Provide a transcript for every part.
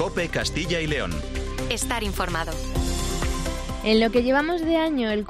COPE Castilla y León. Estar informado. En lo que llevamos de año, el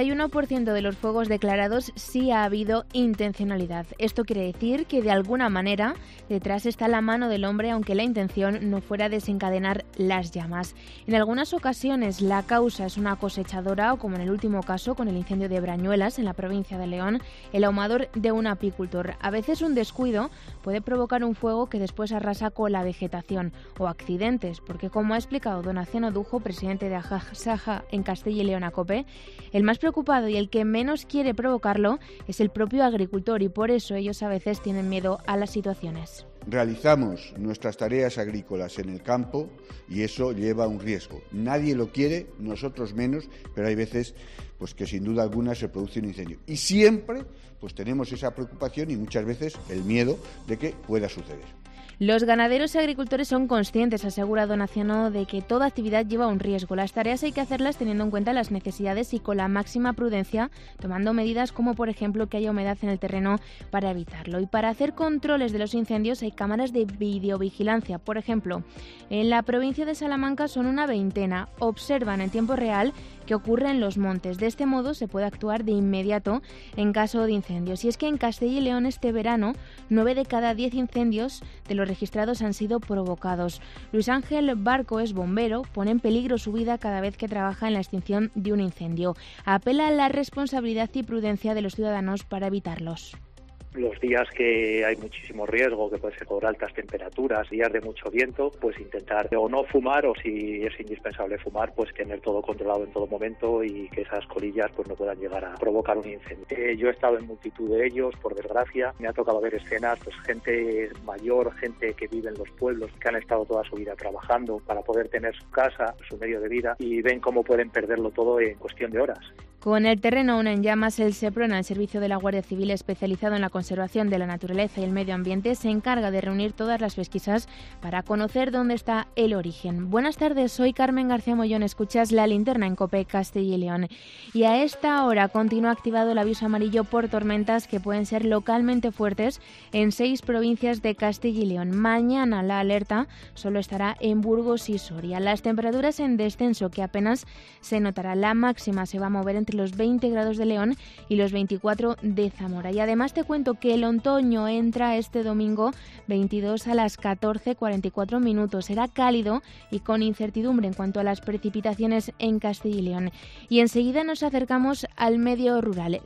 41% de los fuegos declarados sí ha habido intencionalidad. Esto quiere decir que de alguna manera detrás está la mano del hombre, aunque la intención no fuera desencadenar las llamas. En algunas ocasiones la causa es una cosechadora o, como en el último caso con el incendio de Brañuelas en la provincia de León, el ahumador de un apicultor. A veces un descuido puede provocar un fuego que después arrasa con la vegetación o accidentes, porque como ha explicado Donaciano Dujo, presidente de Asaja en Castilla y León a COPE, el más preocupado y el que menos quiere provocarlo es el propio agricultor, y por eso ellos a veces tienen miedo a las situaciones. Realizamos nuestras tareas agrícolas en el campo y eso lleva un riesgo. Nadie lo quiere, nosotros menos, pero hay veces pues que sin duda alguna se produce un incendio. Y siempre pues tenemos esa preocupación y muchas veces el miedo de que pueda suceder. Los ganaderos y agricultores son conscientes, asegura Donaciano, de que toda actividad lleva un riesgo. Las tareas hay que hacerlas teniendo en cuenta las necesidades y con la máxima prudencia, tomando medidas como, por ejemplo, que haya humedad en el terreno para evitarlo. Y para hacer controles de los incendios hay cámaras de videovigilancia. Por ejemplo, en la provincia de Salamanca son una 20. Observan en tiempo real qué ocurre en los montes. De este modo se puede actuar de inmediato en caso de incendios. Y es que en Castilla y León este verano 9 de cada 10 incendios de los registrados han sido provocados. Luis Ángel Barco es bombero, pone en peligro su vida cada vez que trabaja en la extinción de un incendio. Apela a la responsabilidad y prudencia de los ciudadanos para evitarlos. Los días que hay muchísimo riesgo, que puede ser por altas temperaturas, días de mucho viento, pues intentar o no fumar, o si es indispensable fumar, pues tener todo controlado en todo momento y que esas colillas pues no puedan llegar a provocar un incendio. Yo he estado en multitud de ellos, por desgracia, me ha tocado ver escenas, pues gente mayor, gente que vive en los pueblos, que han estado toda su vida trabajando para poder tener su casa, su medio de vida, y ven cómo pueden perderlo todo en cuestión de horas. Con el terreno aún en llamas, el SEPRONA, el Servicio de la Guardia Civil especializado en la conservación de la naturaleza y el medio ambiente, se encarga de reunir todas las pesquisas para conocer dónde está el origen. Buenas tardes, soy Carmen García Mollón, escuchas La Linterna en COPE Castilla y León. Y a esta hora continúa activado el aviso amarillo por tormentas que pueden ser localmente fuertes en 6 provincias de Castilla y León. Mañana la alerta solo estará en Burgos y Soria. Las temperaturas en descenso, que apenas se notará. La máxima se va a mover entre los 20 grados de León y los 24 de Zamora. Y además te cuento que el otoño entra este domingo 22 a las 14:44 minutos. Será cálido y con incertidumbre en cuanto a las precipitaciones en Castilla y León. Y enseguida nos acercamos al medio rural,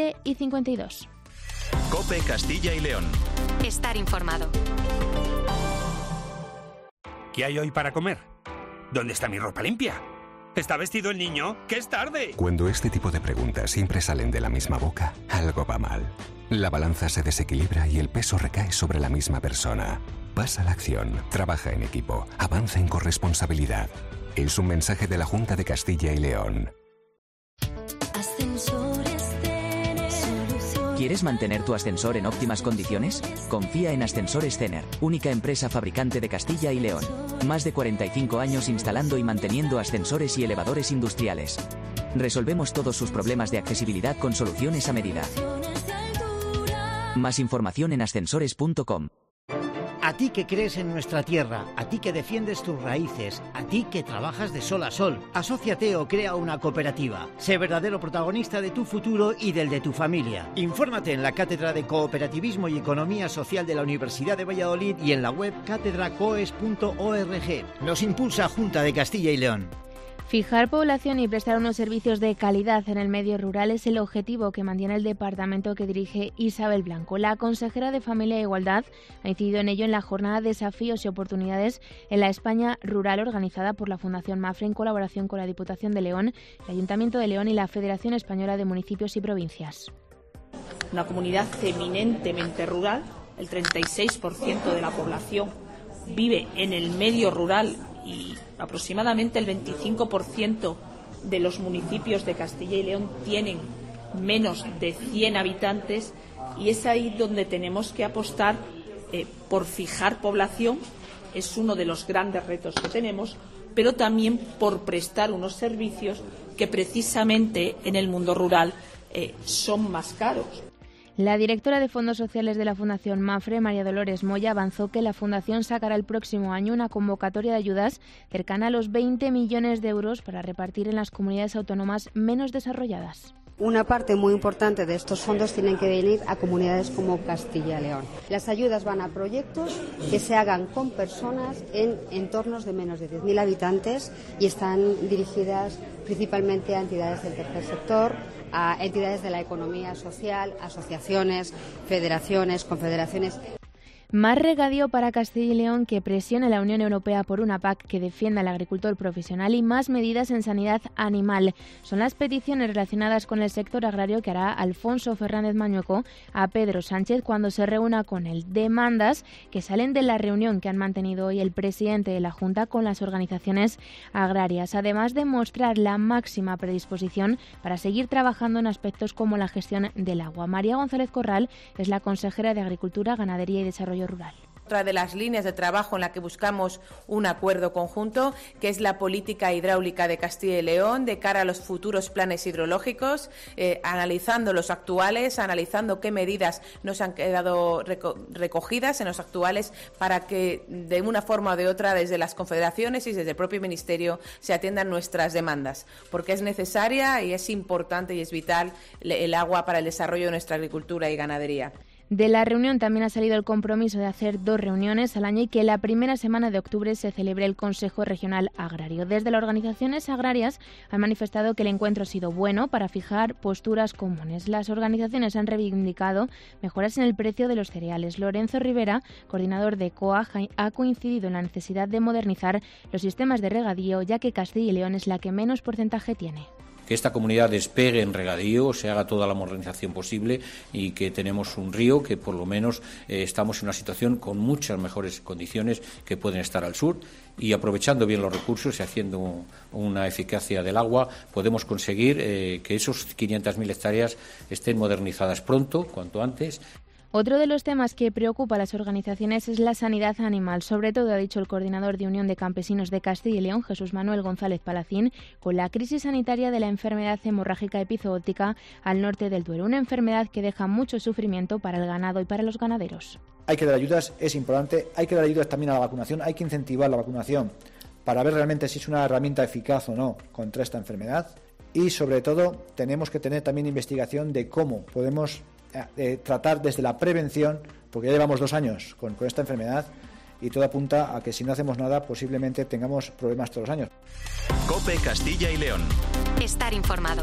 7:52. COPE Castilla y León. Estar informado. ¿Qué hay hoy para comer? ¿Dónde está mi ropa limpia? ¿Está vestido el niño? ¡Que es tarde! Cuando este tipo de preguntas siempre salen de la misma boca, algo va mal. La balanza se desequilibra y el peso recae sobre la misma persona. Pasa la acción, trabaja en equipo, avanza en corresponsabilidad. Es un mensaje de la Junta de Castilla y León. ¿Quieres mantener tu ascensor en óptimas condiciones? Confía en Ascensores Cener, única empresa fabricante de Castilla y León. Más de 45 años instalando y manteniendo ascensores y elevadores industriales. Resolvemos todos sus problemas de accesibilidad con soluciones a medida. Más información en ascensores.com. A ti que crees en nuestra tierra, a ti que defiendes tus raíces, a ti que trabajas de sol a sol, asóciate o crea una cooperativa. Sé verdadero protagonista de tu futuro y del de tu familia. Infórmate en la Cátedra de Cooperativismo y Economía Social de la Universidad de Valladolid y en la web catedracoes.org. Nos impulsa Junta de Castilla y León. Fijar población y prestar unos servicios de calidad en el medio rural es el objetivo que mantiene el departamento que dirige Isabel Blanco. La consejera de Familia e Igualdad ha incidido en ello en la jornada Desafíos y Oportunidades en la España Rural, organizada por la Fundación MAFRE en colaboración con la Diputación de León, el Ayuntamiento de León y la Federación Española de Municipios y Provincias. Una comunidad eminentemente rural, el 36% de la población vive en el medio rural y aproximadamente el 25% de los municipios de Castilla y León tienen menos de 100 habitantes, y es ahí donde tenemos que apostar por fijar población. Es uno de los grandes retos que tenemos, pero también por prestar unos servicios que precisamente en el mundo rural son más caros. La directora de Fondos Sociales de la Fundación Mapfre, María Dolores Moya, avanzó que la Fundación sacará el próximo año una convocatoria de ayudas cercana a los 20 millones de euros para repartir en las comunidades autónomas menos desarrolladas. Una parte muy importante de estos fondos tienen que venir a comunidades como Castilla y León. Las ayudas van a proyectos que se hagan con personas en entornos de menos de 10.000 habitantes y están dirigidas principalmente a entidades del tercer sector, a entidades de la economía social, asociaciones, federaciones, confederaciones. Más regadío para Castilla y León, que presione la Unión Europea por una PAC que defienda al agricultor profesional, y más medidas en sanidad animal. Son las peticiones relacionadas con el sector agrario que hará Alfonso Fernández Mañueco a Pedro Sánchez cuando se reúna con él. Demandas que salen de la reunión que han mantenido hoy el presidente de la Junta con las organizaciones agrarias, además de mostrar la máxima predisposición para seguir trabajando en aspectos como la gestión del agua. María González Corral es la consejera de Agricultura, Ganadería y Desarrollo Rural. Otra de las líneas de trabajo en la que buscamos un acuerdo conjunto, que es la política hidráulica de Castilla y León de cara a los futuros planes hidrológicos, analizando los actuales, analizando qué medidas nos han quedado recogidas en los actuales para que de una forma o de otra desde las confederaciones y desde el propio Ministerio se atiendan nuestras demandas, porque es necesaria y es importante y es vital el agua para el desarrollo de nuestra agricultura y ganadería. De la reunión también ha salido el compromiso de hacer 2 reuniones al año y que la primera semana de octubre se celebre el Consejo Regional Agrario. Desde las organizaciones agrarias han manifestado que el encuentro ha sido bueno para fijar posturas comunes. Las organizaciones han reivindicado mejoras en el precio de los cereales. Lorenzo Rivera, coordinador de COAG, ha coincidido en la necesidad de modernizar los sistemas de regadío, ya que Castilla y León es la que menos porcentaje tiene. Que esta comunidad despegue en regadío, se haga toda la modernización posible y que tenemos un río que por lo menos estamos en una situación con muchas mejores condiciones que pueden estar al sur, y aprovechando bien los recursos y haciendo una eficacia del agua podemos conseguir que esos 500.000 hectáreas estén modernizadas pronto, cuanto antes. Otro de los temas que preocupa a las organizaciones es la sanidad animal. Sobre todo, ha dicho el coordinador de Unión de Campesinos de Castilla y León, Jesús Manuel González Palacín, con la crisis sanitaria de la enfermedad hemorrágica epizootica al norte del Duero, una enfermedad que deja mucho sufrimiento para el ganado y para los ganaderos. Hay que dar ayudas, es importante, hay que dar ayudas también a la vacunación, hay que incentivar la vacunación para ver realmente si es una herramienta eficaz o no contra esta enfermedad, y sobre todo tenemos que tener también investigación de cómo podemos tratar desde la prevención, porque ya llevamos 2 años con esta enfermedad y todo apunta a que si no hacemos nada posiblemente tengamos problemas todos los años. COPE Castilla y León. Estar informado.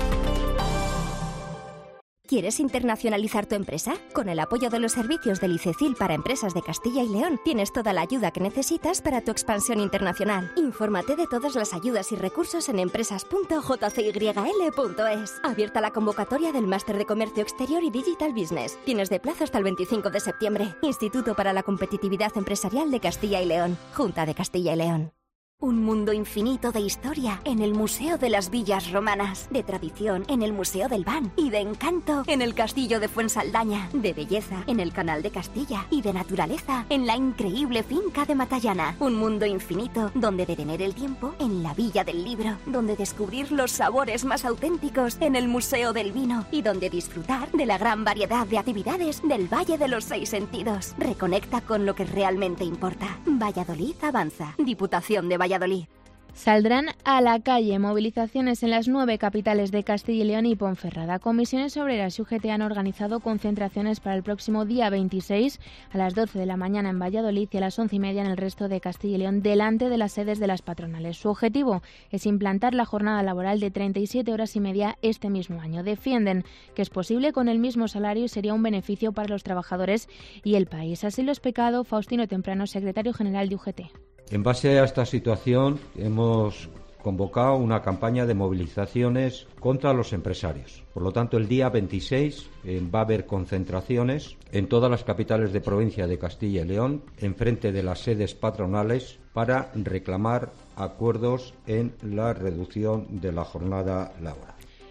¿Quieres internacionalizar tu empresa? Con el apoyo de los servicios del ICECIL para empresas de Castilla y León, tienes toda la ayuda que necesitas para tu expansión internacional. Infórmate de todas las ayudas y recursos en empresas.jcyl.es. Abierta la convocatoria del Máster de Comercio Exterior y Digital Business. Tienes de plazo hasta el 25 de septiembre. Instituto para la Competitividad Empresarial de Castilla y León. Junta de Castilla y León. Un mundo infinito de historia en el Museo de las Villas Romanas, de tradición en el Museo del Ban y de encanto en el Castillo de Fuensaldaña, de belleza en el Canal de Castilla y de naturaleza en la increíble finca de Matallana. Un mundo infinito donde detener el tiempo en la Villa del Libro, donde descubrir los sabores más auténticos en el Museo del Vino y donde disfrutar de la gran variedad de actividades del Valle de los 6 Sentidos. Reconecta con lo que realmente importa. Valladolid avanza. Diputación de Valladolid. Saldrán a la calle movilizaciones en las 9 capitales de Castilla y León y Ponferrada. Comisiones Obreras y UGT han organizado concentraciones para el próximo día 26 a las 12 de la mañana en Valladolid y a las 11:30 en el resto de Castilla y León, delante de las sedes de las patronales. Su objetivo es implantar la jornada laboral de 37 horas y media este mismo año. Defienden que es posible con el mismo salario y sería un beneficio para los trabajadores y el país. Así lo ha explicado Faustino Temprano, secretario general de UGT. En base a esta situación hemos convocado una campaña de movilizaciones contra los empresarios. Por lo tanto, el día 26 va a haber concentraciones en todas las capitales de provincia de Castilla y León, enfrente de las sedes patronales, para reclamar acuerdos en la reducción de la jornada laboral.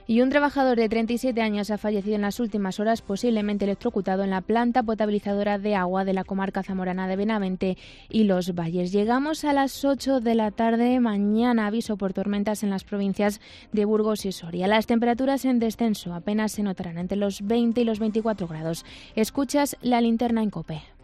Y un trabajador de 37 años ha fallecido en las últimas horas, posiblemente electrocutado en la planta potabilizadora de agua de la comarca zamorana de Benavente y Los Valles. Llegamos a las 8 de la tarde. Mañana aviso por tormentas en las provincias de Burgos y Soria. Las temperaturas en descenso apenas se notarán entre los 20 y los 24 grados. Escuchas La Linterna en COPE.